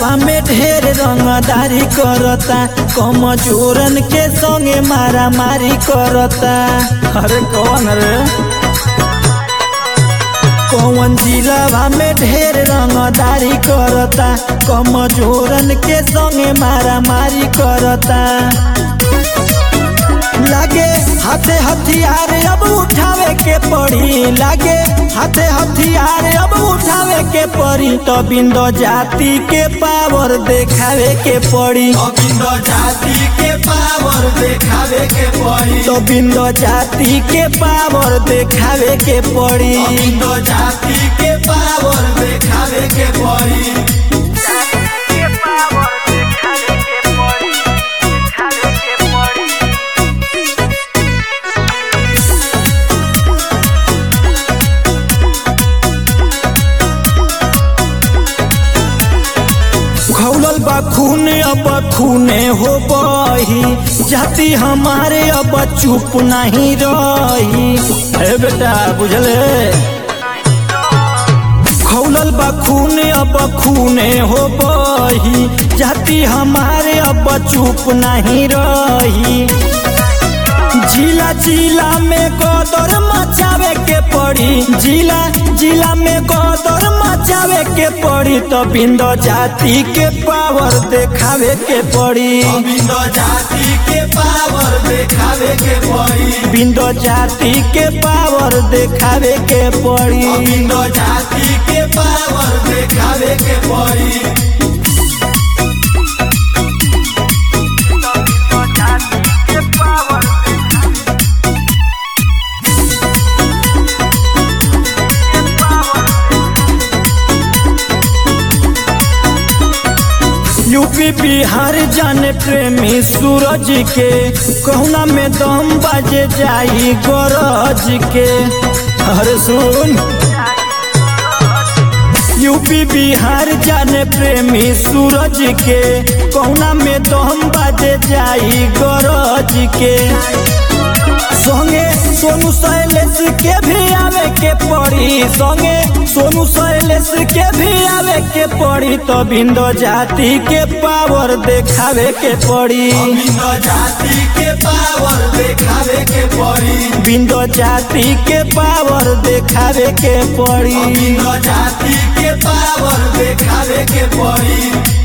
जिलावा में ढेर रंगदारी करता, कमजोरन के संगे मारा मारी करता। अरे कौन रे? कौन जिलावा में ढेर रंगदारी करता, कमजोरन के संगे मारा मारी करता। लागे हाथे हथियार अब उठावे के पड़ी, लागे हाथे हथियार अब उठावे के पड़ी। तो बिंदो जाति के पावर देखावे के पड़ी, बिंदो जाति के पावर देखावे के पड़ी, तो बिंदो जाति के पावर देखावे के पड़ी। बिंदो जाति के पावर देखावे के पड़ी। खौलल बा खून अब खूने हो बही, जाति हमारे अब चुप नहीं रही। हे बेटा बुझले, खौलल बा खून अब खूने हो बही, जाति हमारे अब चुप नहीं रही। जिला जिला में गदर मचावे के पड़ी, जिला जिला में गदर मचावे के पड़ी। तो बिंदो जाति के पावर देखावे के पड़ी, बिंदो जाति के पावर देखावे के पड़ी, बिंदो जाति के पावर देखावे के पड़ी। बिंदो जाति के पावर देखावे के पड़ी। यूपी बिहार जाने प्रेमी सूरज के, कहना में दम बाजे जाई गरज के। अरे सुन, यूपी बिहार जाने प्रेमी सूरज के, कहना में दम बाजे जाई गरज के। संगे सोनू शैलेश के भी आवे के पड़ी, संगे सोनू शैलेश के भी आवे के पड़ी। तो बिंदो जाति के पावर देखावे के पड़ी, बिंदो जाति के पावर देखावे के पड़ी, बिंदो जाति के पावर देखावे के पड़ी, बिंदो जाति के पावर देखावे के पड़ी।